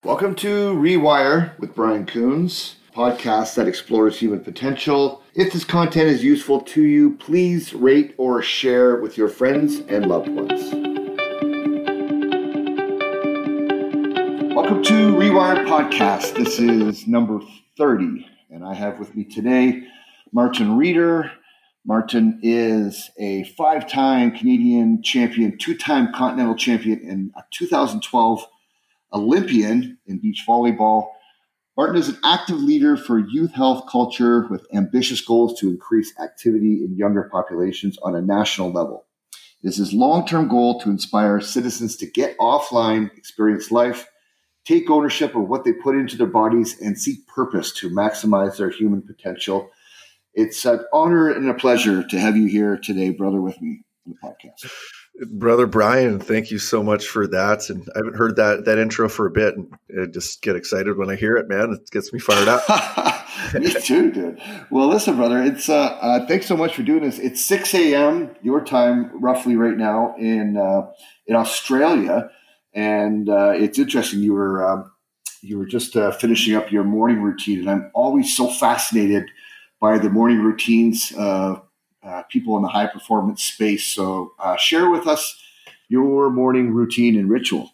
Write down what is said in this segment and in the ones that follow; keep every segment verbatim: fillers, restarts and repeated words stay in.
Welcome to Rewire with Brian Coons, a podcast that explores human potential. If this content is useful to you, please rate or share with your friends and loved ones. Welcome to Rewire Podcast. This is number thirty, and I have with me today Martin Reeder. Martin is a five-time Canadian champion, two-time continental champion, and a two thousand twelve Olympian in beach volleyball. Martin is an active leader for youth health culture with ambitious goals to increase activity in younger populations on a national level. It is his long-term goal to inspire citizens to get offline, experience life, take ownership of what they put into their bodies, and seek purpose to maximize their human potential. It's an honor and a pleasure to have you here today, brother, with me on the podcast. Brother Brian, thank you so much for that. And I haven't heard that that intro for a bit, and I just get excited when I hear it, man. It gets me fired up. Me too, dude. Well, listen, brother, it's uh, uh, thanks so much for doing this. It's six a.m. your time, roughly right now in uh, in Australia, and uh, it's interesting. You were um, you were just uh, finishing up your morning routine, and I'm always so fascinated by the morning routines of uh, people in the high performance space. So uh, share with us your morning routine and ritual.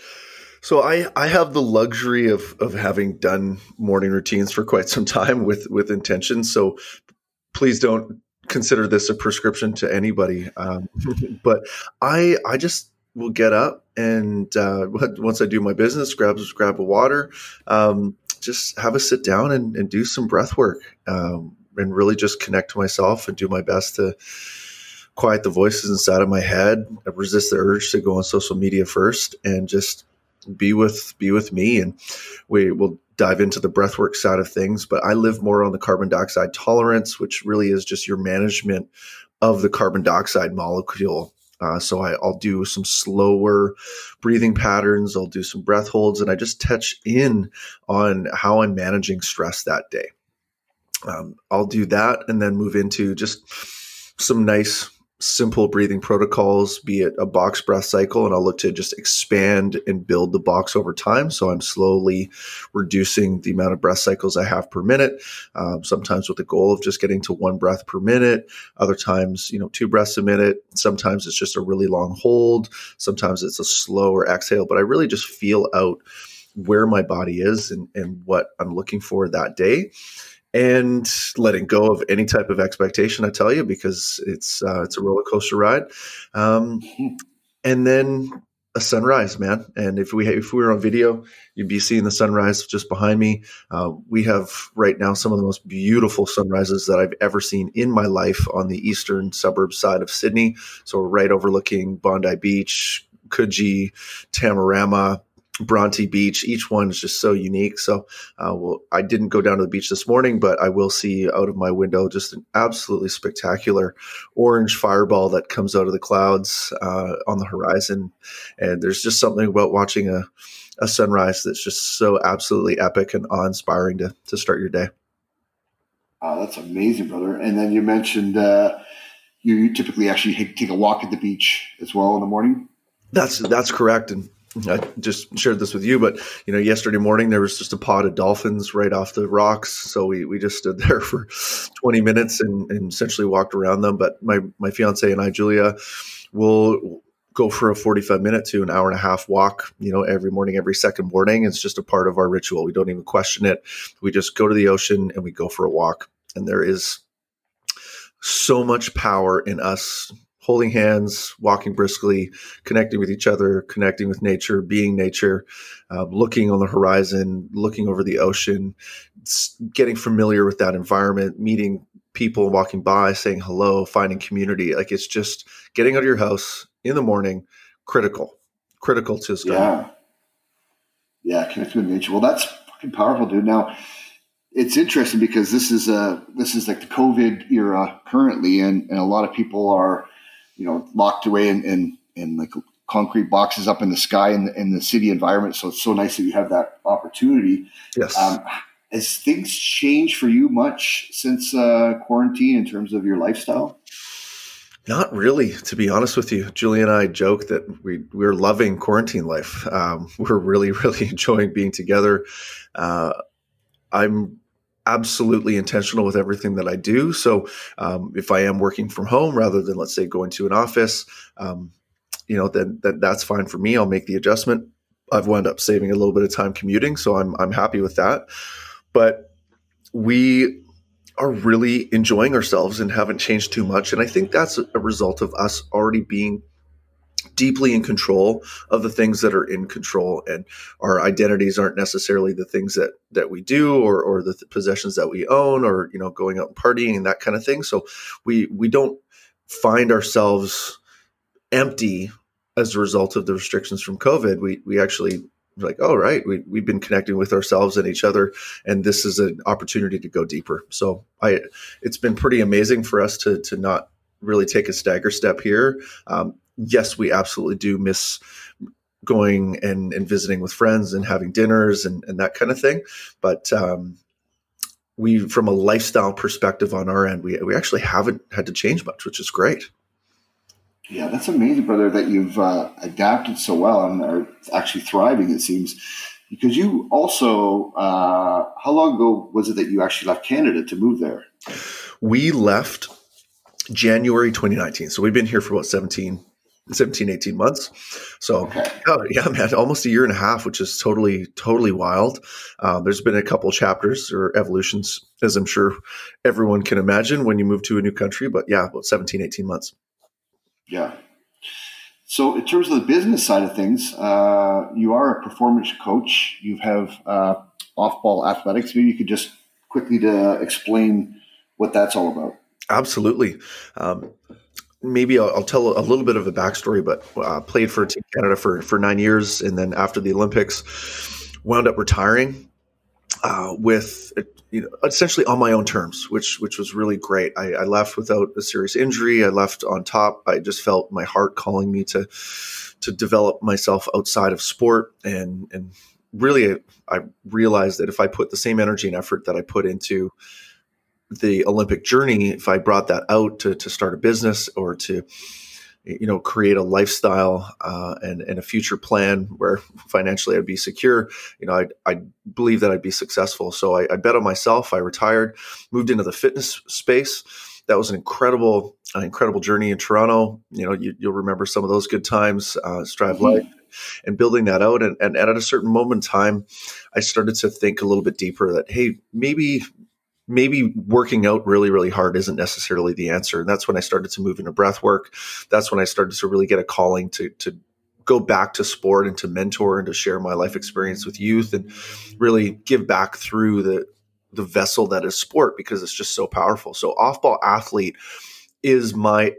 So I, I have the luxury of of having done morning routines for quite some time with, with intention. So please don't consider this a prescription to anybody. Um, but I I just will get up and uh, once I do my business, grab, grab a water, um, just have a sit down and, and do some breath work. Um, and really just connect to myself and do my best to quiet the voices inside of my head, resist the urge to go on social media first, and just be with be with me. And we will dive into the breathwork side of things, but I live more on the carbon dioxide tolerance, which really is just your management of the carbon dioxide molecule. Uh, so I, I'll do some slower breathing patterns. I'll do some breath holds, and I just touch in on how I'm managing stress that day. Um, I'll do that and then move into just some nice, simple breathing protocols, be it a box breath cycle, and I'll look to just expand and build the box over time. So I'm slowly reducing the amount of breath cycles I have per minute, um, sometimes with the goal of just getting to one breath per minute. Other times, you know, two breaths a minute. Sometimes it's just a really long hold. Sometimes it's a slower exhale, but I really just feel out where my body is and, and what I'm looking for that day. And letting go of any type of expectation, I tell you, because it's uh, it's a roller coaster ride. Um, and then a sunrise, man. And if we if we were on video, you'd be seeing the sunrise just behind me. Uh, we have right now some of the most beautiful sunrises that I've ever seen in my life on the eastern suburb side of Sydney. So we're right overlooking Bondi Beach, Coogee, Tamarama, Bronte Beach. Each one is just so unique. So uh, well, I didn't go down to the beach this morning, but I will see out of my window just an absolutely spectacular orange fireball that comes out of the clouds uh, on the horizon. And there's just something about watching a, a sunrise that's just so absolutely epic and awe-inspiring to, to start your day. Oh, that's amazing, brother. And then you mentioned uh, you, you typically actually take a walk at the beach as well in the morning. That's that's correct. And I just shared this with you, but you know, yesterday morning there was just a pod of dolphins right off the rocks. So we, we just stood there for twenty minutes and, and essentially walked around them. But my, my fiance and I, Julia, will go for a forty-five minute to an hour and a half walk, you know, every morning, every second morning. It's just a part of our ritual. We don't even question it. We just go to the ocean and we go for a walk. And there is so much power in us holding hands, walking briskly, connecting with each other, connecting with nature, being nature, uh, looking on the horizon, looking over the ocean, getting familiar with that environment, meeting people walking by, saying hello, finding community. Like it's just getting out of your house in the morning, critical, critical to start. Yeah. Yeah, connecting with nature. Well, that's fucking powerful, dude. Now, it's interesting because this is uh this is like the COVID era currently, and, and a lot of people are, you know, locked away in, in, in like concrete boxes up in the sky in the, in the city environment. So it's so nice that you have that opportunity. Yes. Um, has things changed for you much since uh, quarantine in terms of your lifestyle? Not really, to be honest with you. Julie and I joke that we we're loving quarantine life. Um, we're really, really enjoying being together. Uh, I'm absolutely intentional with everything that I do. So um, if I am working from home rather than, let's say, going to an office, um, you know, then, then that's fine for me. I'll make the adjustment. I've wound up saving a little bit of time commuting, so I'm I'm happy with that. But we are really enjoying ourselves and haven't changed too much. And I think that's a result of us already being deeply in control of the things that are in control, and our identities aren't necessarily the things that that we do or or the th- possessions that we own, or you know going out and partying and that kind of thing. So we we don't find ourselves empty as a result of the restrictions from COVID. We we actually like, oh, right, we, we've been connecting with ourselves and each other, and this is an opportunity to go deeper. So I, it's been pretty amazing for us to to not really take a stagger step here. Um, yes, we absolutely do miss going and, and visiting with friends and having dinners and, and that kind of thing. But um, we, from a lifestyle perspective on our end, we we actually haven't had to change much, which is great. Yeah, that's amazing, brother, that you've uh, adapted so well and are actually thriving, it seems. Because you also, uh, how long ago was it that you actually left Canada to move there? We left January twenty nineteen. So we've been here for about seventeen, eighteen months. So okay. oh, yeah, man, almost a year and a half, which is totally, totally wild. Um, there's been a couple chapters or evolutions, as I'm sure everyone can imagine when you move to a new country. But yeah, about seventeen, eighteen months. Yeah. So in terms of the business side of things, uh, you are a performance coach. You have uh, off-ball athletics. Maybe you could just quickly to explain what that's all about. Absolutely. Um, maybe I'll, I'll tell a little bit of a backstory, but uh, played for Team Canada for, for nine years. And then after the Olympics, wound up retiring uh, with you know, essentially on my own terms, which which was really great. I, I left without a serious injury. I left on top. I just felt my heart calling me to to develop myself outside of sport, and and really I realized that if I put the same energy and effort that I put into the Olympic journey, if I brought that out to to start a business or to you know, create a lifestyle uh, and, and a future plan where financially I'd be secure, you know, I I believe that I'd be successful. So I, I bet on myself. I retired, moved into the fitness space. That was an incredible, uh, incredible journey in Toronto. You know, you, you'll remember some of those good times, uh, Strive Mm-hmm. Life, and building that out. And, and at a certain moment in time, I started to think a little bit deeper that, hey, maybe maybe working out really, really hard isn't necessarily the answer. And that's when I started to move into breath work. That's when I started to really get a calling to, to go back to sport and to mentor and to share my life experience with youth and really give back through the, the vessel that is sport, because it's just so powerful. So Off-Ball Athlete is my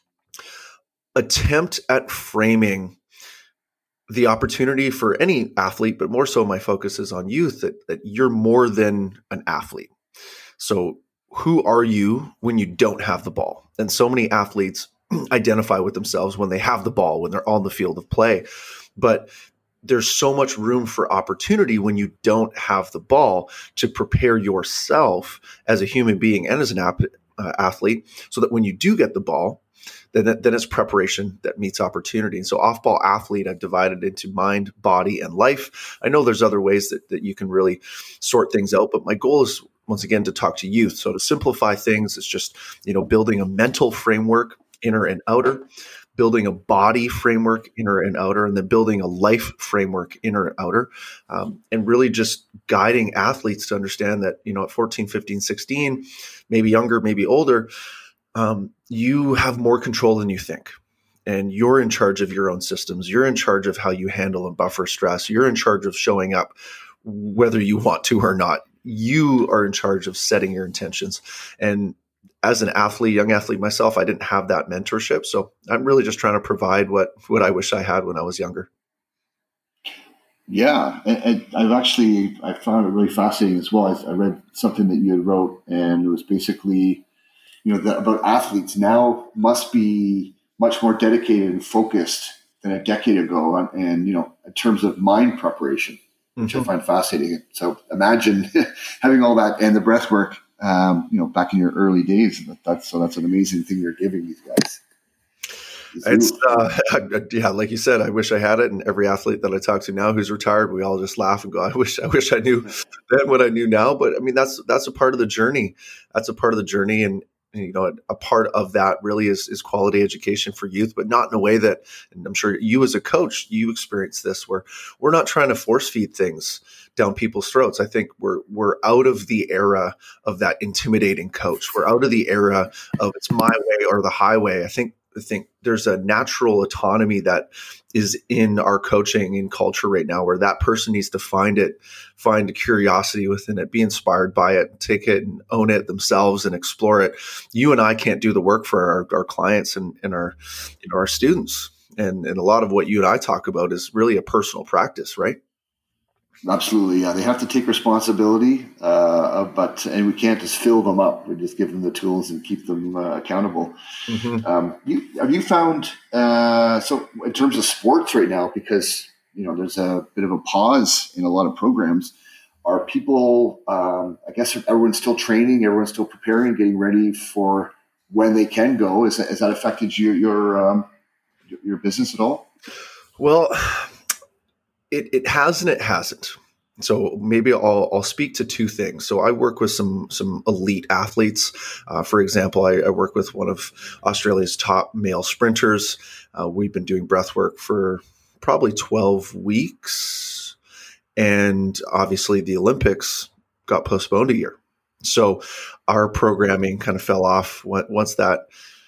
attempt at framing the opportunity for any athlete, but more so my focus is on youth, that, that you're more than an athlete. So who are you when you don't have the ball? And so many athletes identify with themselves when they have the ball, when they're on the field of play. But there's so much room for opportunity when you don't have the ball to prepare yourself as a human being and as an ap- uh, athlete, so that when you do get the ball, then, then it's preparation that meets opportunity. And so Off-Ball Athlete, I've divided into mind, body, and life. I know there's other ways that, that you can really sort things out, but my goal is, once again, to talk to youth. So to simplify things, it's just, you know, building a mental framework, inner and outer, building a body framework, inner and outer, and then building a life framework, inner and outer, um, and really just guiding athletes to understand that, you know, at fourteen, fifteen, sixteen, maybe younger, maybe older, um, you have more control than you think. And you're in charge of your own systems. You're in charge of how you handle and buffer stress. You're in charge of showing up whether you want to or not. You are in charge of setting your intentions. And as an athlete, young athlete myself, I didn't have that mentorship. So I'm really just trying to provide what, what I wish I had when I was younger. Yeah. And, and I've actually, I found it really fascinating as well. I, I read something that you had wrote, and it was basically, you know, that about athletes now must be much more dedicated and focused than a decade ago. And, and you know, in terms of mind preparation, which mm-hmm. I find fascinating. So imagine having all that and the breath work, um, you know, back in your early days. That's so that's an amazing thing you're giving these guys. It's uh, yeah, like you said, I wish I had it. And every athlete that I talk to now who's retired, we all just laugh and go, "I wish, I wish I knew then what I knew now." But I mean, that's that's a part of the journey. That's a part of the journey, and you know, a part of that really is is quality education for youth, but not in a way that, and I'm sure you as a coach, you experience this, where we're not trying to force feed things down people's throats. I think we're we're out of the era of that intimidating coach. We're out of the era of it's my way or the highway. I think I think there's a natural autonomy that is in our coaching and culture right now, where that person needs to find it, find a curiosity within it, be inspired by it, take it and own it themselves and explore it. You and I can't do the work for our, our clients and, and our, you know, our students. And, and a lot of what you and I talk about is really a personal practice, right? Absolutely, yeah. They have to take responsibility, uh, but and we can't just fill them up. We just give them the tools and keep them uh, accountable. Mm-hmm. Um, you, have you found uh, so in terms of sports right now, because you know there's a bit of a pause in a lot of programs. Are people? Um, I guess everyone's still training, everyone's still preparing, getting ready for when they can go. Is that, has that affected your your um, your business at all? Well. It it has and it hasn't. So maybe I'll I'll speak to two things. So I work with some some elite athletes. Uh, for example, I, I work with one of Australia's top male sprinters. Uh, we've been doing breath work for probably twelve weeks, and obviously the Olympics got postponed a year. So our programming kind of fell off once that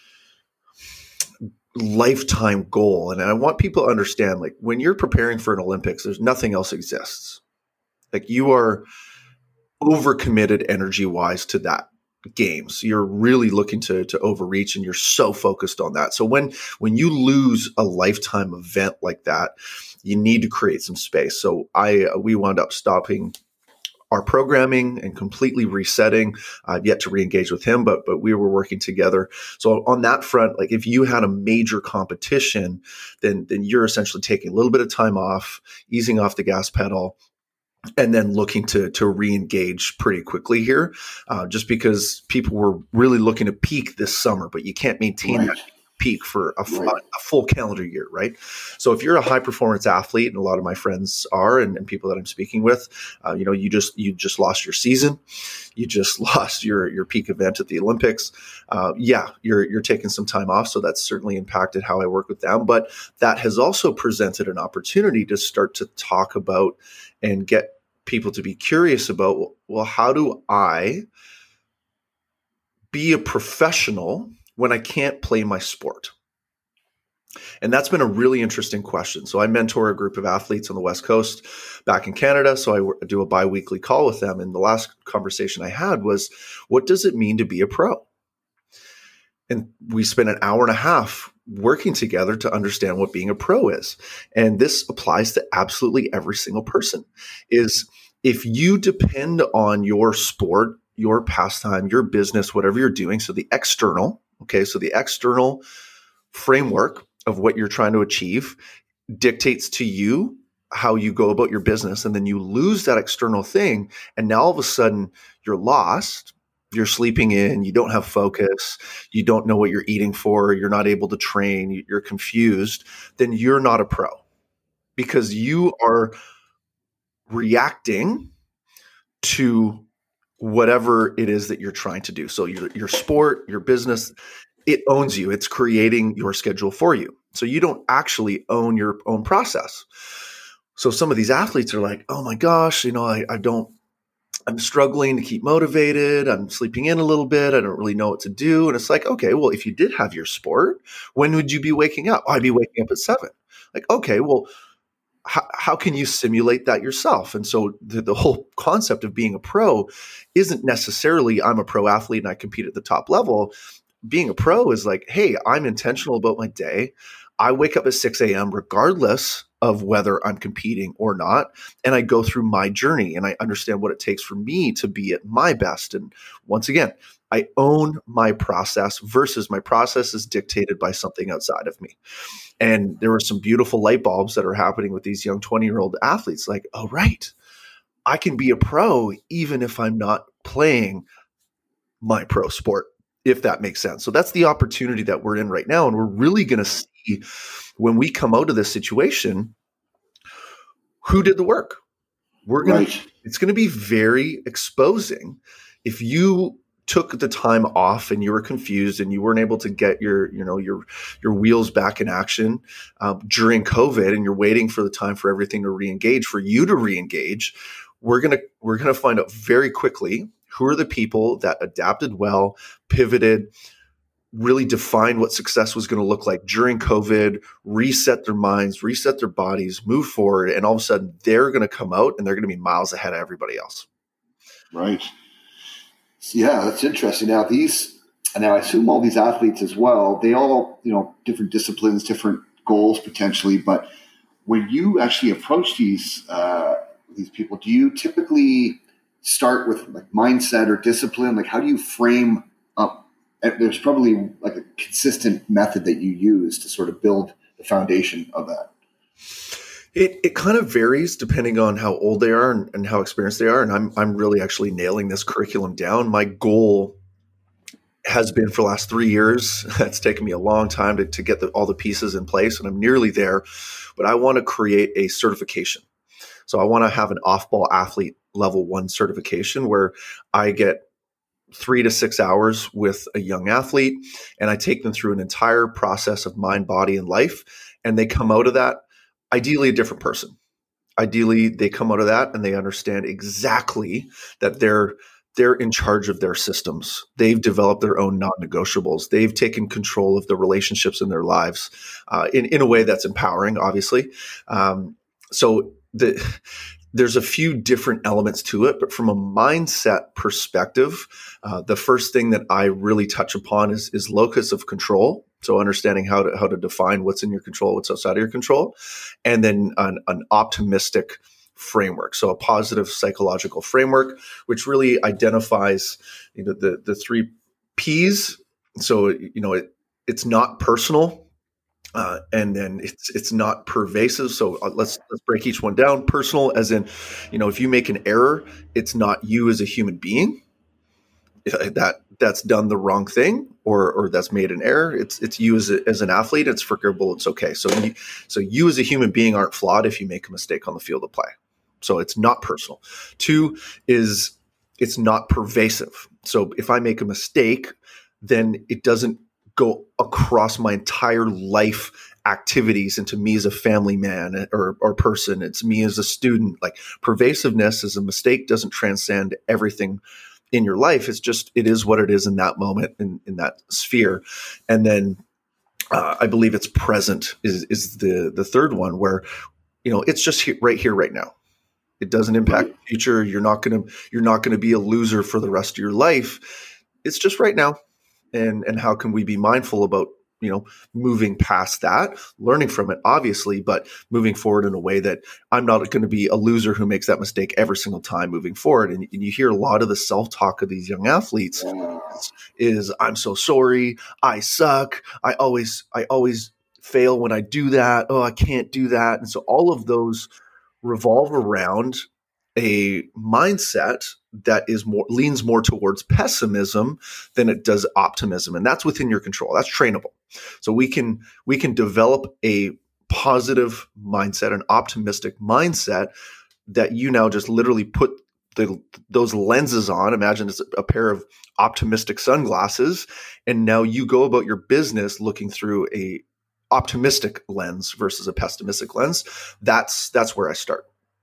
lifetime goal. And I want people to understand, like, when you're preparing for an Olympics, there's nothing else exists. Like, you are overcommitted energy wise to that game. So you're really looking to, to overreach, and you're so focused on that. So when, when you lose a lifetime event like that, you need to create some space. So I, we wound up stopping our programming and completely resetting. I've yet to re-engage with him, but but we were working together. So on that front, like if you had a major competition, then then you're essentially taking a little bit of time off, easing off the gas pedal, and then looking to to re-engage pretty quickly here, uh, just because people were really looking to peak this summer, but you can't maintain right. that peak for a, right. a full calendar year, right? So if you're a high performance athlete, and a lot of my friends are, and, and people that I'm speaking with, uh, you know, you just you just lost your season, you just lost your your peak event at the Olympics. Uh, yeah, you're you're taking some time off, so that's certainly impacted how I work with them. But that has also presented an opportunity to start to talk about and get people to be curious about, well, how do I be a professional when I can't play my sport? And that's been a really interesting question. So I mentor a group of athletes on the West Coast back in Canada. So I do a bi-weekly call with them. And the last conversation I had was, what does it mean to be a pro? And we spent an hour and a half working together to understand what being a pro is. And this applies to absolutely every single person. Is if you depend on your sport, your pastime, your business, whatever you're doing, so the external, okay, so the external framework of what you're trying to achieve dictates to you how you go about your business. And then you lose that external thing. And now all of a sudden you're lost. You're sleeping in, you don't have focus, you don't know what you're eating for, you're not able to train, you're confused. Then you're not a pro, because you are reacting to whatever it is that you're trying to do. So your your sport, your business, it owns you. It's creating your schedule for you. So you don't actually own your own process. So some of these athletes are like, oh my gosh, you know, I, I don't, I'm struggling to keep motivated. I'm sleeping in a little bit. I don't really know what to do. And it's like, okay, well, if you did have your sport, when would you be waking up? Oh, I'd be waking up at seven. Like, okay, well, how, how can you simulate that yourself? And so the, the whole concept of being a pro isn't necessarily I'm a pro athlete and I compete at the top level. Being a pro is like, hey, I'm intentional about my day. I wake up at six a.m. regardless of whether I'm competing or not. And I go through my journey and I understand what it takes for me to be at my best. And once again, I own my process versus my process is dictated by something outside of me. And there were some beautiful light bulbs that are happening with these young twenty-year-old athletes. Like, oh, right, I can be a pro even if I'm not playing my pro sport, if that makes sense. So that's the opportunity that we're in right now. And we're really going to see see when we come out of this situation, who did the work? We're going right. to, it's going to be very exposing if you took the time off and you were confused and you weren't able to get your, you know, your, your wheels back in action um, during COVID, and you're waiting for the time for everything to re-engage, for you to re-engage. We're going to, we're going to find out very quickly who are the people that adapted well, pivoted, really defined what success was going to look like during COVID, reset their minds, reset their bodies, move forward. And all of a sudden they're going to come out and they're going to be miles ahead of everybody else. Right. Yeah, that's interesting. Now these, and now I assume all these athletes as well, they all, you know, different disciplines, different goals potentially. But when you actually approach these uh, these people, do you typically start with like mindset or discipline? Like, how do you frame up? There's probably like a consistent method that you use to sort of build the foundation of that. It it kind of varies depending on how old they are and, and how experienced they are. And I'm I'm really actually nailing this curriculum down. My goal has been for the last three years. It's taken me a long time to, to get the, all the pieces in place, and I'm nearly there. But I want to create a certification. So I want to have an off-ball athlete level one certification where I get three to six hours with a young athlete, and I take them through an entire process of mind, body, and life. And they come out of that ideally a different person. Ideally, they come out of that and they understand exactly that they're they're in charge of their systems. They've developed their own non-negotiables. They've taken control of the relationships in their lives uh, in, in a way that's empowering, obviously. Um, so the There's a few different elements to it, but from a mindset perspective, uh, the first thing that I really touch upon is, is locus of control. So understanding how to how to define what's in your control, what's outside of your control, and then an, an optimistic framework. So a positive psychological framework, which really identifies, you know, the the three P's. So you know it it's not personal. Uh, and then it's it's not pervasive. So uh, let's let's break each one down. Personal, as in, you know, if you make an error, it's not you as a human being that that's done the wrong thing or or that's made an error. It's it's you as a, as an athlete. It's forgivable. It's okay. So you, so you as a human being aren't flawed if you make a mistake on the field of play. So it's not personal. Two is it's not pervasive. So if I make a mistake, then it doesn't go across my entire life activities into me as a family man or, or person. It's me as a student. Like pervasiveness as a mistake doesn't transcend everything in your life. It's just, it is what it is in that moment, in, in that sphere. And then uh, I believe it's present is, is the, the third one where, you know, it's just he- right here, right now. It doesn't impact the future. You're not going to, you're not going to be a loser for the rest of your life. It's just right now. And and how can we be mindful about, you know, moving past that, learning from it, obviously, but moving forward in a way that I'm not going to be a loser who makes that mistake every single time moving forward. And, and you hear a lot of the self-talk of these young athletes is, is I'm so sorry, I suck, I always I always fail when I do that. Oh, I can't do that. And so all of those revolve around a mindset that is more leans more towards pessimism than it does optimism. And that's within your control. That's trainable. So we can we can develop a positive mindset, an optimistic mindset that you now just literally put the, those lenses on. Imagine it's a pair of optimistic sunglasses. And now you go about your business looking through a optimistic lens versus a pessimistic lens. That's that's where I start.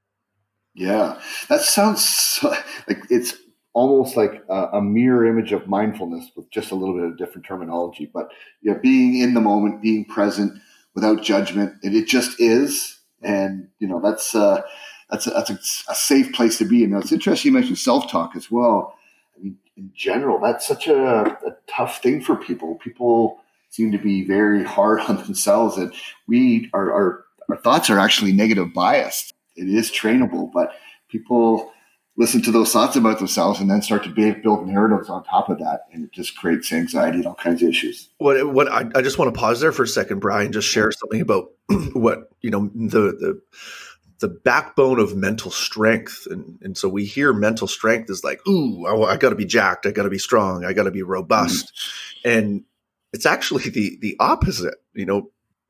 Yeah, that sounds so, like it's almost like a, a mirror image of mindfulness with just a little bit of different terminology. But yeah, being in the moment, being present without judgment, and it just is. And you know, that's uh, that's a, that's a, a safe place to be. And it's interesting you mentioned self-talk as well. I mean, in general, that's such a, a tough thing for people. People seem to be very hard on themselves, and we our our, our thoughts are actually negative biased. It is trainable, but people listen to those thoughts about themselves and then start to build narratives on top of that. And it just creates anxiety and all kinds of issues. What, what I, I just want to pause there for a second, Brian, just share something about what, you know, the, the, the backbone of mental strength. And, and so we hear mental strength is like, ooh, I, I got to be jacked. I got to be strong. I got to be robust. Mm-hmm. And it's actually the, the opposite, you know.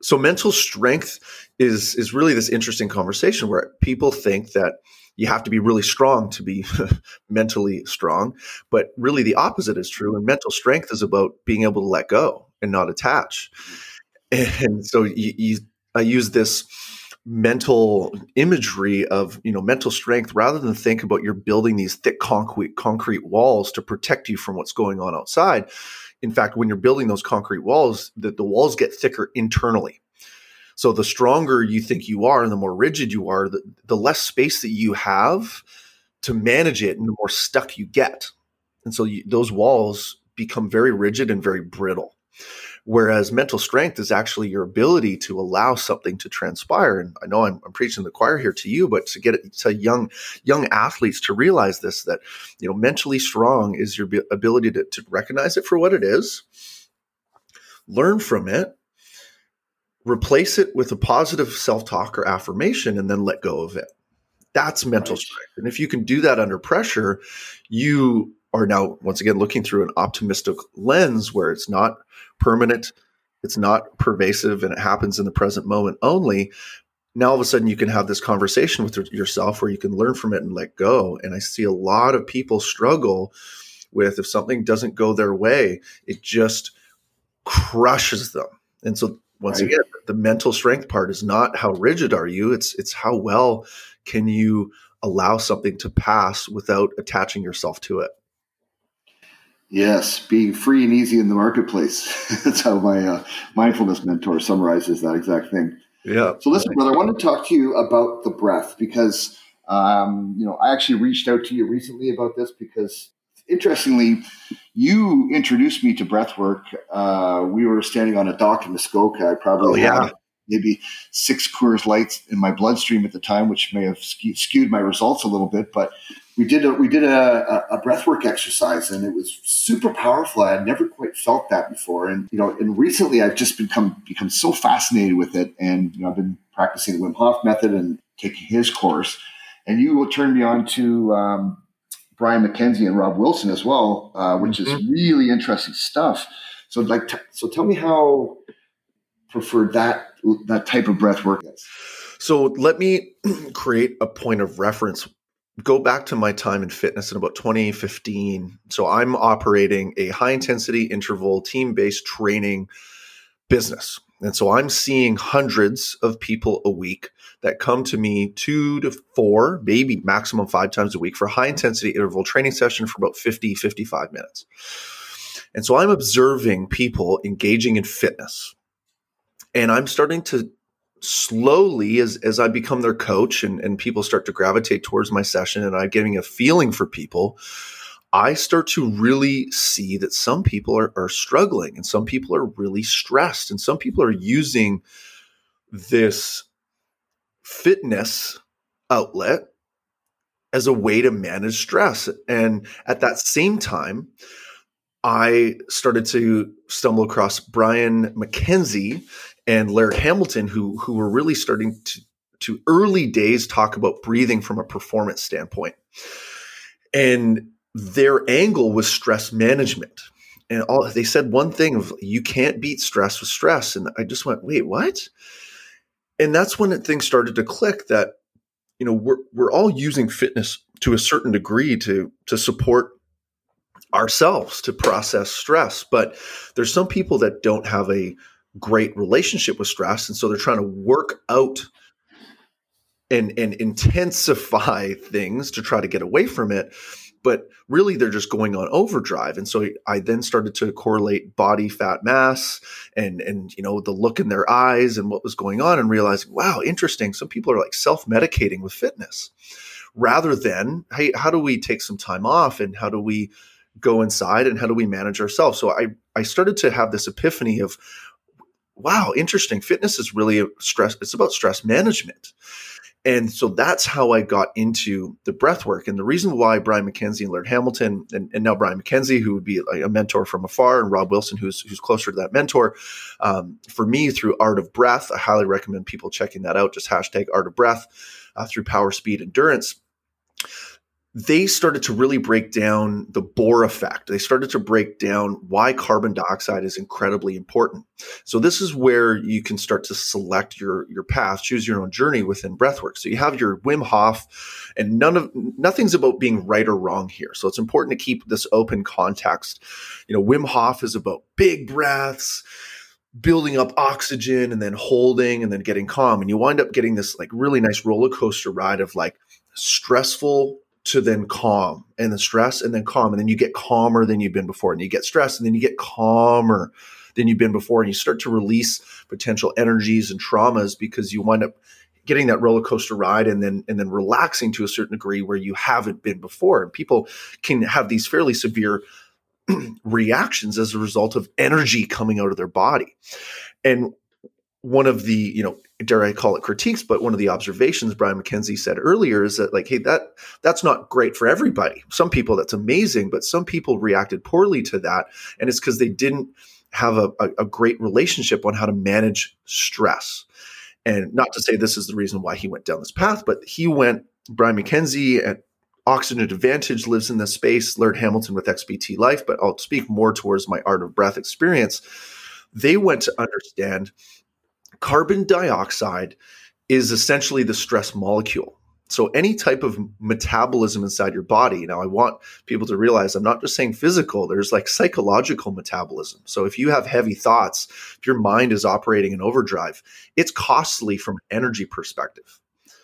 So mental strength is is really this interesting conversation where people think that you have to be really strong to be mentally strong, but really the opposite is true. And mental strength is about being able to let go and not attach. And so you, you, I use this mental imagery of, you know, mental strength rather than think about you're building these thick concrete concrete walls to protect you from what's going on outside. In fact, when you're building those concrete walls, the, the walls get thicker internally. So the stronger you think you are and the more rigid you are, the, the less space that you have to manage it and the more stuck you get. And so you, those walls become very rigid and very brittle. Whereas mental strength is actually your ability to allow something to transpire. And I know I'm, I'm preaching to the choir here to you, but to get it to young young athletes to realize this, that, you know, mentally strong is your ability to, to recognize it for what it is, learn from it, replace it with a positive self-talk or affirmation, and then let go of it. That's mental Right. strength. And if you can do that under pressure, you are now, once again, looking through an optimistic lens where it's not permanent, it's not pervasive, and it happens in the present moment only. Now, all of a sudden, you can have this conversation with yourself where you can learn from it and let go. And I see a lot of people struggle with, if something doesn't go their way, it just crushes them. And so once Right. again, the mental strength part is not how rigid are you, it's it's how well can you allow something to pass without attaching yourself to it. Yes, being free and easy in the marketplace. That's how my uh, mindfulness mentor summarizes that exact thing. Yeah. So listen, brother, I want to talk to you about the breath because, um, you know, I actually reached out to you recently about this because, interestingly, you introduced me to breath work. Uh, we were standing on a dock in Muskoka. I probably Oh, yeah. had maybe six Coors Lights in my bloodstream at the time, which may have ske- skewed my results a little bit. But we did a, we did a, a breathwork exercise, and it was super powerful. I had never quite felt that before, and you know, and recently I've just become become so fascinated with it, and you know, I've been practicing the Wim Hof method and taking his course. And you will turn me on to um, Brian McKenzie and Rob Wilson as well, uh, which Mhm. is really interesting stuff. So, like, t- so tell me how preferred that that type of breath work is. So let me create a point of reference. Go back to my time in fitness in about twenty fifteen. So I'm operating a high intensity interval team-based training business. And so I'm seeing hundreds of people a week that come to me two to four, maybe maximum five times a week for a high intensity interval training session for about fifty, fifty-five minutes. And so I'm observing people engaging in fitness. And I'm starting to slowly, as, as I become their coach and, and people start to gravitate towards my session and I'm getting a feeling for people, I start to really see that some people are, are struggling and some people are really stressed and some people are using this fitness outlet as a way to manage stress. And at that same time, I started to stumble across Brian McKenzie and Laird Hamilton, who, who were really starting to, to early days talk about breathing from a performance standpoint. And their angle was stress management. And all they said one thing of, you can't beat stress with stress. And I just went, wait, what? And that's when things started to click that, you know, we're, we're all using fitness to a certain degree to, to support ourselves, to process stress. But there's some people that don't have a great relationship with stress. And so they're trying to work out and, and intensify things to try to get away from it. But really, they're just going on overdrive. And so I then started to correlate body fat mass and, and you know, the look in their eyes and what was going on and realizing, wow, interesting. Some people are like self-medicating with fitness rather than, hey, how do we take some time off and how do we go inside and how do we manage ourselves? So I, I started to have this epiphany of, wow, interesting. Fitness is really a stress. It's about stress management. And so that's how I got into the breath work. And the reason why Brian McKenzie and Laird Hamilton, and, and now Brian McKenzie, who would be a mentor from afar, and Rob Wilson, who's who's closer to that mentor, um, for me through Art of Breath, I highly recommend people checking that out. Just hashtag Art of Breath uh, through Power Speed Endurance. they started to really break down the Bohr effect. They started to break down why carbon dioxide is incredibly important. So this is where you can start to select your, your path, choose your own journey within breathwork. So you have your Wim Hof, and none of nothing's about being right or wrong here. So it's important to keep this open context. You know, Wim Hof is about big breaths, building up oxygen and then holding and then getting calm. And you wind up getting this like really nice roller coaster ride of like stressful to then calm, and then stress and then calm. And then you get calmer than you've been before, and you get stressed and then you get calmer than you've been before. And you start to release potential energies and traumas because you wind up getting that roller coaster ride and then, and then relaxing to a certain degree where you haven't been before. And people can have these fairly severe reactions as a result of energy coming out of their body. And one of the, you know, dare I call it critiques, but one of the observations Brian McKenzie said earlier is that like, hey, that that's not great for everybody. Some people that's amazing, but some people reacted poorly to that. And it's because they didn't have a, a, a great relationship on how to manage stress. And not to say this is the reason why he went down this path, but he went, Brian McKenzie at Oxygen Advantage lives in this space, Laird Hamilton with X B T Life, but I'll speak more towards my Art of Breath experience. They went to understand carbon dioxide is essentially the stress molecule. So any type of metabolism inside your body, now I want people to realize I'm not just saying physical, there's like psychological metabolism. So if you have heavy thoughts, if your mind is operating in overdrive, it's costly from an energy perspective.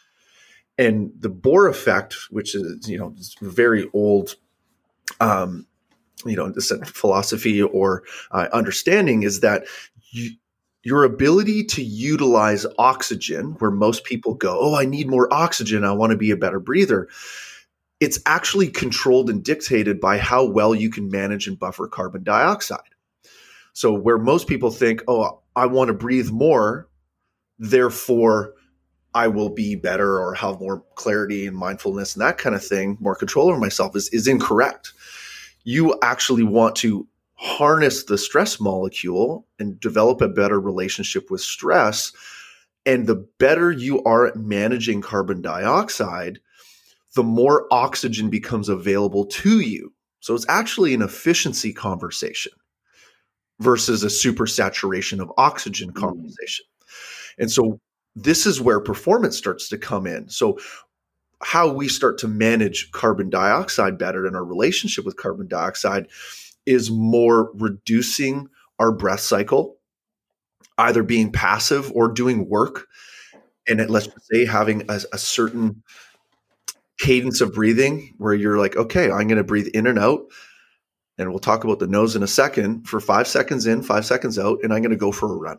And the Bohr effect, which is, you know, very old, um, you know, philosophy or uh, understanding is that you, your ability to utilize oxygen, where most people go, oh, I need more oxygen, I want to be a better breather. It's actually controlled and dictated by how well you can manage and buffer carbon dioxide. So where most people think, oh, I want to breathe more, therefore I will be better or have more clarity and mindfulness and that kind of thing, more control over myself, is, is incorrect. You actually want to harness the stress molecule and develop a better relationship with stress. And the better you are at managing carbon dioxide, the more oxygen becomes available to you. So it's actually an efficiency conversation versus a supersaturation of oxygen conversation. And so this is where performance starts to come in. So how we start to manage carbon dioxide better in our relationship with carbon dioxide is more reducing our breath cycle, either being passive or doing work. And it, let's just say having a, a certain cadence of breathing where you're like, okay, I'm going to breathe in and out. And we'll talk about the nose in a second, for five seconds in, five seconds out, and I'm going to go for a run.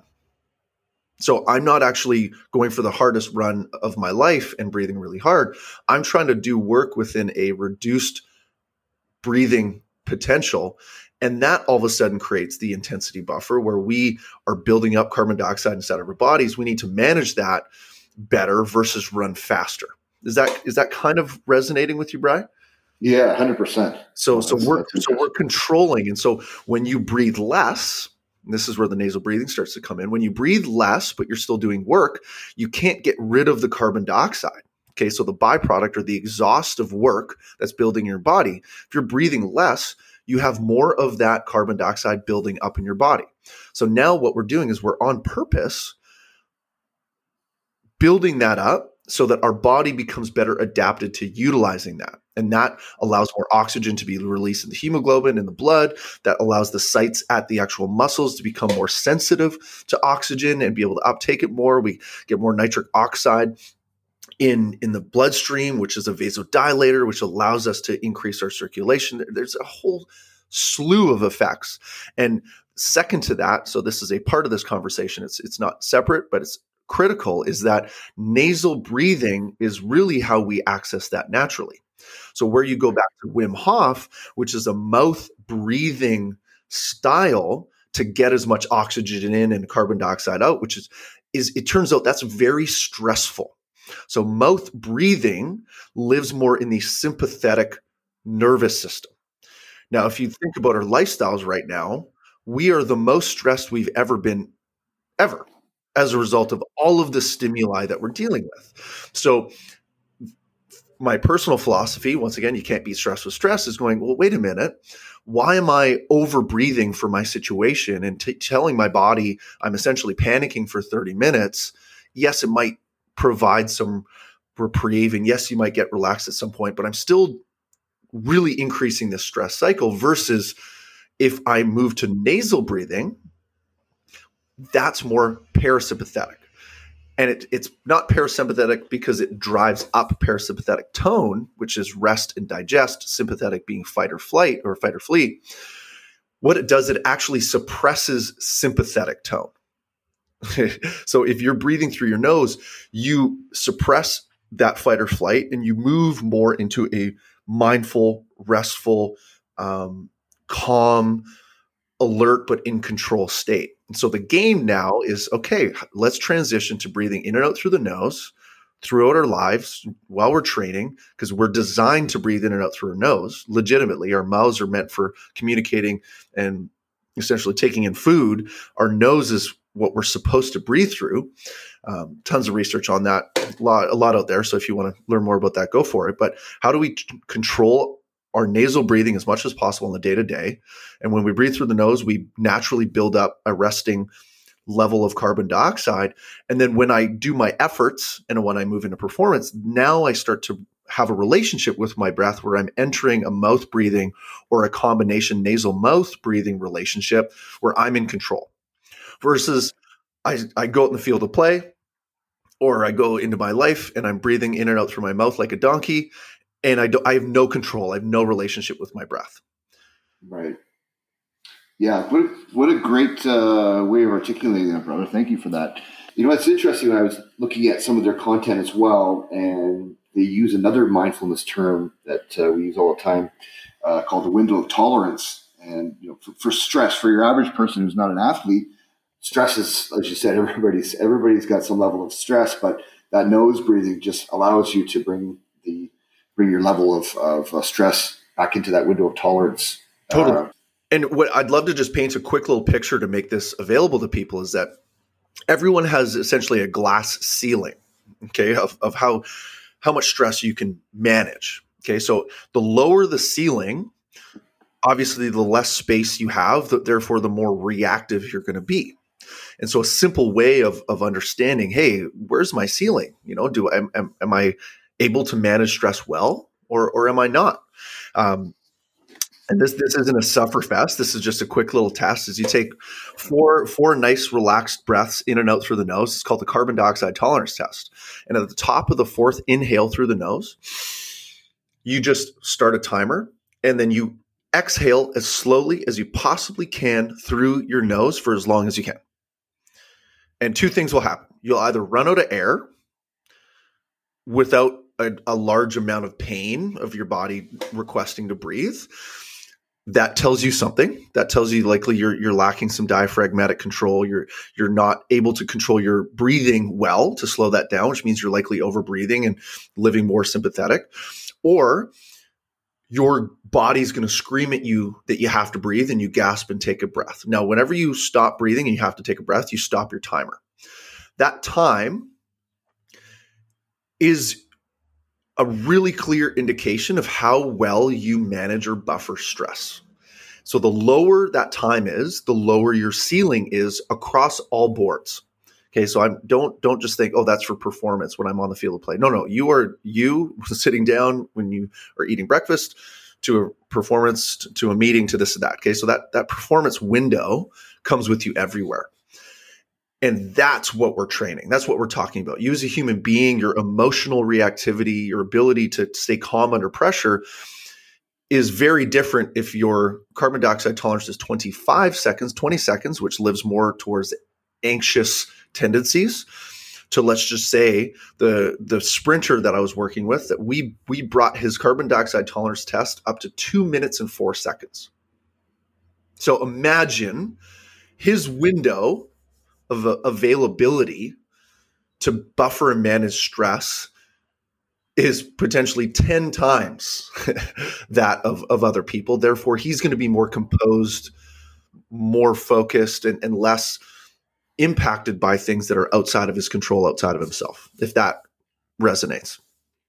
So I'm not actually going for the hardest run of my life and breathing really hard. I'm trying to do work within a reduced breathing potential. And that all of a sudden creates the intensity buffer where we are building up carbon dioxide inside of our bodies. We need to manage that better versus run faster. Is that is that kind of resonating with you, Brian? Yeah, one hundred percent. So so we're so we're controlling. And so when you breathe less, and this is where the nasal breathing starts to come in. When you breathe less, but you're still doing work, you can't get rid of the carbon dioxide. Okay, so the byproduct or the exhaust of work that's building your body, if you're breathing less, you have more of that carbon dioxide building up in your body. So now what we're doing is we're on purpose building that up so that our body becomes better adapted to utilizing that. And that allows more oxygen to be released in the hemoglobin in the blood. That allows the sites at the actual muscles to become more sensitive to oxygen and be able to uptake it more. We get more nitric oxide in, in the bloodstream, which is a vasodilator, which allows us to increase our circulation. There's a whole slew of effects. And second to that, so this is a part of this conversation, it's it's not separate, but it's critical, is that nasal breathing is really how we access that naturally. So where you go back to Wim Hof, which is a mouth breathing style to get as much oxygen in and carbon dioxide out, which is, is it turns out that's very stressful. So mouth breathing lives more in the sympathetic nervous system. Now, if you think about our lifestyles right now, we are the most stressed we've ever been, ever, as a result of all of the stimuli that we're dealing with. So my personal philosophy, once again, you can't beat stress with stress, is going, well, wait a minute. Why am I over breathing for my situation and t- telling my body I'm essentially panicking for thirty minutes? Yes, it might provide some reprieve. And yes, you might get relaxed at some point, but I'm still really increasing this stress cycle versus if I move to nasal breathing, that's more parasympathetic. And it, it's not parasympathetic because it drives up parasympathetic tone, which is rest and digest, sympathetic being fight or flight or fight or flee. What it does, it actually suppresses sympathetic tone. So if you're breathing through your nose, you suppress that fight or flight and you move more into a mindful, restful, um, calm, alert, but in control state. And so the game now is, okay, let's transition to breathing in and out through the nose throughout our lives while we're training, because we're designed to breathe in and out through our nose. Legitimately, our mouths are meant for communicating and essentially taking in food. Our nose is what we're supposed to breathe through. Um, tons of research on that, a lot, a lot out there. So if you want to learn more about that, go for it. But how do we t- control our nasal breathing as much as possible in the day-to-day? And when we breathe through the nose, we naturally build up a resting level of carbon dioxide. And then when I do my efforts and when I move into performance, now I start to have a relationship with my breath where I'm entering a mouth breathing or a combination nasal mouth breathing relationship where I'm in control. Versus I, I go out in the field of play, or I go into my life and I'm breathing in and out through my mouth like a donkey, and I, do, I have no control. I have no relationship with my breath. Right. Yeah. What, what a great uh, way of articulating that, brother. Thank you for that. You know, it's interesting. When I was looking at some of their content as well, and they use another mindfulness term that uh, we use all the time uh, called the window of tolerance. And, you know, for, for stress, for your average person who's not an athlete, stress is, as you said, everybody's everybody's got some level of stress, but that nose breathing just allows you to bring the bring your level of of uh, stress back into that window of tolerance. Totally. Uh, and what I'd love to just paint a quick little picture to make this available to people is that everyone has essentially a glass ceiling, okay, of, of how how much stress you can manage. Okay, so the lower the ceiling, obviously the less space you have, therefore the more reactive you're going to be. And so a simple way of of understanding, hey, where's my ceiling? You know, do am, am, am I able to manage stress well, or or am I not? Um, and this this isn't a sufferfest. This is just a quick little test. Is you take four four nice relaxed breaths in and out through the nose. It's called the carbon dioxide tolerance test. And at the top of the fourth inhale through the nose, you just start a timer, and then you exhale as slowly as you possibly can through your nose for as long as you can. And two things will happen. You'll either run out of air without a, a large amount of pain of your body requesting to breathe. That tells you something. That tells you likely you're you're lacking some diaphragmatic control. You're you're not able to control your breathing well to slow that down, which means you're likely over breathing and living more sympathetic. Or your body's going to scream at you that you have to breathe, and you gasp and take a breath. Now, whenever you stop breathing and you have to take a breath, you stop your timer. That time is a really clear indication of how well you manage or buffer stress. So the lower that time is, the lower your ceiling is across all boards. Okay, so I'm don't don't just think, oh, that's for performance when I'm on the field of play. No, no, you are you sitting down when you are eating breakfast, to a performance, to a meeting, to this and that. Okay, so that that performance window comes with you everywhere. And that's what we're training. That's what we're talking about. You as a human being, your emotional reactivity, your ability to stay calm under pressure is very different if your carbon dioxide tolerance is twenty-five seconds, twenty seconds, which lives more towards anxious tendencies, to, let's just say, the the sprinter that I was working with, that we we brought his carbon dioxide tolerance test up to two minutes and four seconds. So imagine his window of availability to buffer and manage stress is potentially ten times that of, of other people. Therefore, he's going to be more composed, more focused, and, and less impacted by things that are outside of his control, outside of himself, if that resonates.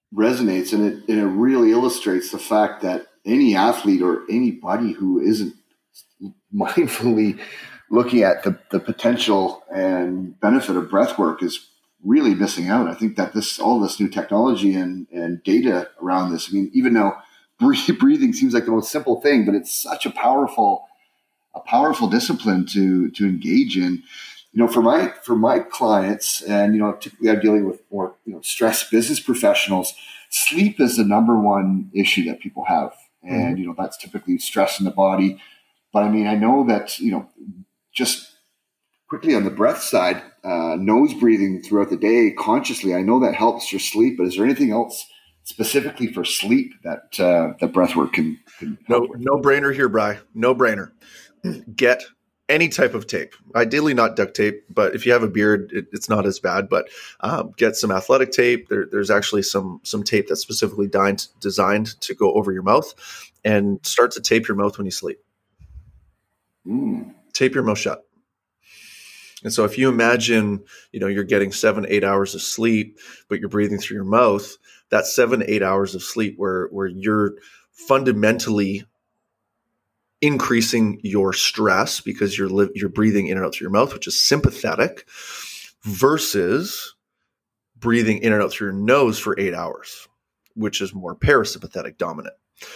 resonates, and it, and it really illustrates the fact that any athlete or anybody who isn't mindfully looking at the, the potential and benefit of breath work is really missing out. I think that this, all this new technology and, and data around this, I mean, even though breathing seems like the most simple thing, but it's such a powerful, a powerful discipline to, to engage in. You know, for my, for my clients, and, you know, typically I'm dealing with more, you know, stressed business professionals, sleep is the number one issue that people have. And, mm-hmm. you know, that's typically stress in the body. But I mean, I know that, you know, just quickly on the breath side, uh, nose breathing throughout the day consciously, I know that helps your sleep. But is there anything else specifically for sleep that uh, that breath work can, can no help with? No brainer here, Bri. No brainer. Get any type of tape. Ideally, not duct tape, but if you have a beard, it, it's not as bad. But um, get some athletic tape. There, there's actually some some tape that's specifically designed designed to go over your mouth, and start to tape your mouth when you sleep. Mm. Tape your mouth shut. And so if you imagine, you know, you're getting seven, eight hours of sleep, but you're breathing through your mouth, that's seven, eight hours of sleep where, where you're fundamentally increasing your stress because you're li- you're breathing in and out through your mouth, which is sympathetic, versus breathing in and out through your nose for eight hours, which is more parasympathetic dominant.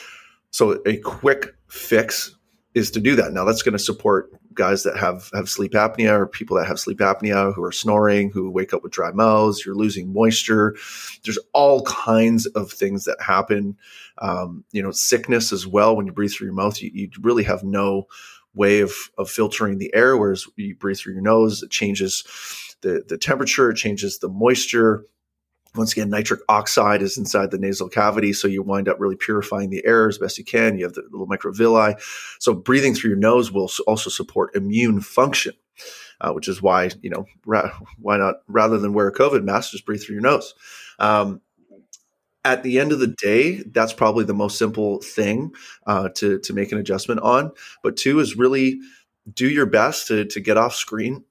So a quick fix is to do that. Now that's going to support guys that have, have sleep apnea, or people that have sleep apnea who are snoring, who wake up with dry mouths, you're losing moisture. There's all kinds of things that happen. Um, you know, sickness as well. When you breathe through your mouth, you, you really have no way of, of filtering the air, whereas you breathe through your nose, it changes the, the temperature, it changes the moisture. Once again, nitric oxide is inside the nasal cavity, so you wind up really purifying the air as best you can. You have the little microvilli. So breathing through your nose will also support immune function, uh, which is why, you know, ra- why not, rather than wear a COVID mask, just breathe through your nose. Um, at the end of the day, that's probably the most simple thing uh, to, to make an adjustment on. But two is really do your best to, to get off screen.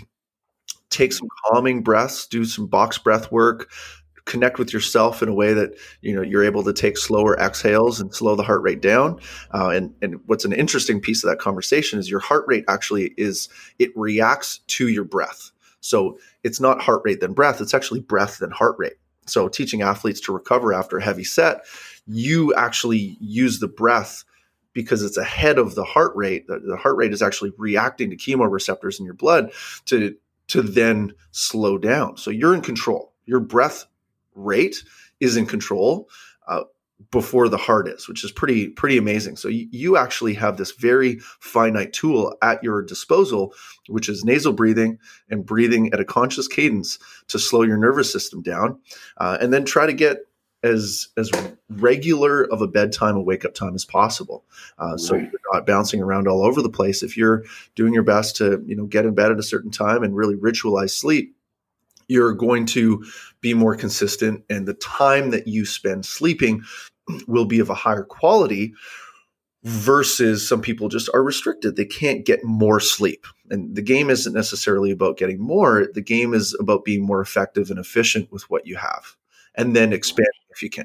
Take some calming breaths, do some box breath work, connect with yourself in a way that, you know, you're able to take slower exhales and slow the heart rate down. Uh, and, and what's an interesting piece of that conversation is your heart rate actually is, it reacts to your breath. So it's not heart rate then breath, it's actually breath then heart rate. So teaching athletes to recover after a heavy set, you actually use the breath because it's ahead of the heart rate. The, the heart rate is actually reacting to chemoreceptors in your blood to to then slow down. So you're in control. Your breath rate is in control uh, before the heart is, which is pretty, pretty amazing. So you, you actually have this very finite tool at your disposal, which is nasal breathing and breathing at a conscious cadence to slow your nervous system down, uh, and then try to get as as regular of a bedtime and wake up time as possible. Uh, so Right. you're not bouncing around all over the place. If you're doing your best to, you know, get in bed at a certain time and really ritualize sleep, you're going to be more consistent, and the time that you spend sleeping will be of a higher quality versus some people just are restricted. They can't get more sleep. And the game isn't necessarily about getting more. The game is about being more effective and efficient with what you have, and then expand if you can.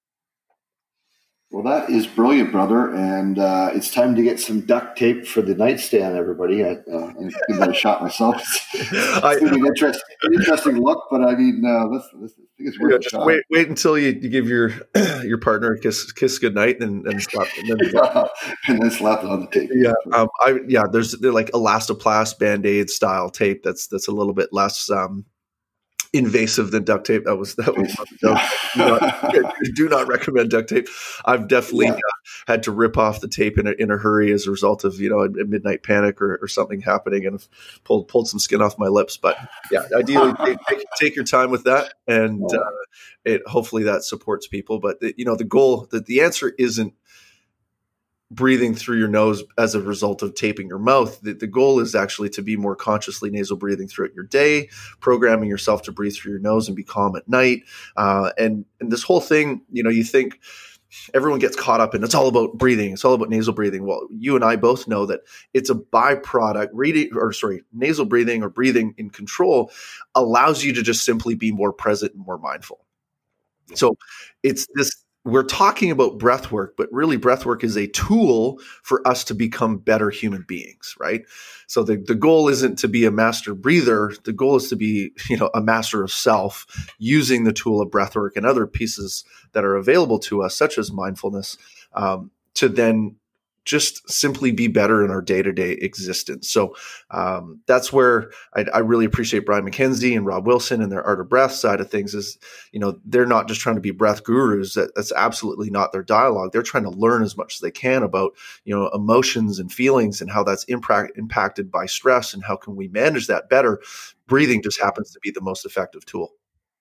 Well, that is brilliant, brother. And uh, it's time to get some duct tape for the nightstand, everybody. I, uh, I give that a shot myself. It's I, going to be an interesting, an interesting look, but I mean, uh, let's, let's, I think it's worth yeah, a just shot. wait, wait until you, you give your your partner a kiss, kiss goodnight, and and stop. And then, and then slap it on the tape. yeah, um, I yeah. There's they're like Elastoplast Band-Aid style tape. That's that's a little bit less um, invasive than duct tape. That was that was. Yeah. do, not, do not recommend duct tape. I've definitely Yeah. uh, had to rip off the tape in a, in a hurry as a result of, you know, a, a midnight panic or, or something happening, and have pulled pulled some skin off my lips. But yeah, ideally take, take, take your time with that, and uh, it hopefully that supports people. But the, you know, the goal, that the answer isn't breathing through your nose as a result of taping your mouth. The, the goal is actually to be more consciously nasal breathing throughout your day, programming yourself to breathe through your nose and be calm at night. Uh, and, and this whole thing, you know, you think everyone gets caught up in, it's all about breathing. It's all about nasal breathing. Well, you and I both know that it's a byproduct. Reading, or sorry, nasal breathing or breathing in control allows you to just simply be more present and more mindful. So it's this, we're talking about breath work, but really breath work is a tool for us to become better human beings, right? So the, the goal isn't to be a master breather. The goal is to be, you know, a master of self using the tool of breath work and other pieces that are available to us, such as mindfulness, um, to then just simply be better in our day-to-day existence. So um, that's where I, I really appreciate Brian McKenzie and Rob Wilson and their Art of Breath side of things is, you know, they're not just trying to be breath gurus. That, that's absolutely not their dialogue. They're trying to learn as much as they can about, you know, emotions and feelings and how that's impact, impacted by stress and how can we manage that better. Breathing just happens to be the most effective tool.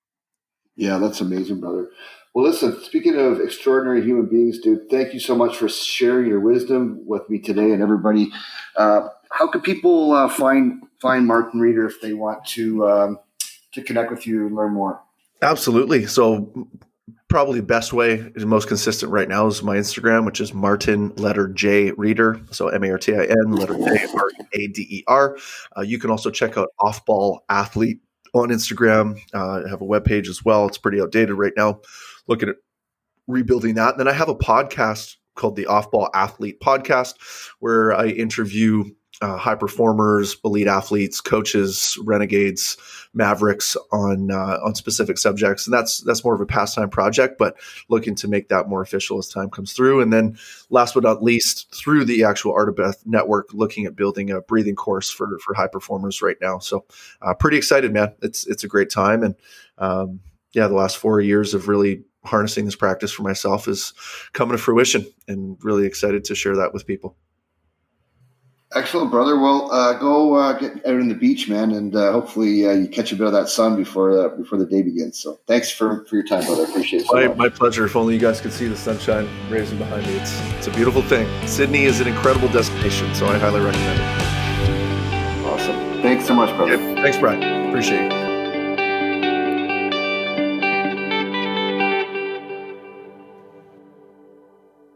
Yeah, that's amazing, brother. Well, listen, speaking of extraordinary human beings, dude, thank you so much for sharing your wisdom with me today and everybody. Uh, how can people uh, find find Martin Reeder if they want to um, to connect with you and learn more? Absolutely. So probably the best way is most consistent right now is my Instagram, which is Martin letter J Reeder. So M A R T I N letter J R A D E R. Uh, you can also check out Off Ball Athlete on Instagram. Uh, I have a webpage as well. It's pretty outdated right now. Looking at rebuilding that. And then I have a podcast called the Off Ball Athlete Podcast, where I interview uh, high performers, elite athletes, coaches, renegades, mavericks on uh, on specific subjects. And that's that's more of a pastime project, but looking to make that more official as time comes through. And then last but not least, through the actual Art of Breath network, looking at building a breathing course for for high performers right now. So uh, pretty excited, man. It's it's a great time. And um, yeah, the last four years of really harnessing this practice for myself is coming to fruition, and really excited to share that with people. Excellent, brother. Well, uh, go uh, get out on the beach, man, and uh, hopefully uh, you catch a bit of that sun before uh, before the day begins. So thanks for, for your time, brother. I appreciate it so my, much. My pleasure. If only you guys could see the sunshine raising behind me. It's it's a beautiful thing. Sydney is an incredible destination, so I highly recommend it. Awesome. Thanks so much, brother. Yeah. Thanks, Brian. Appreciate it.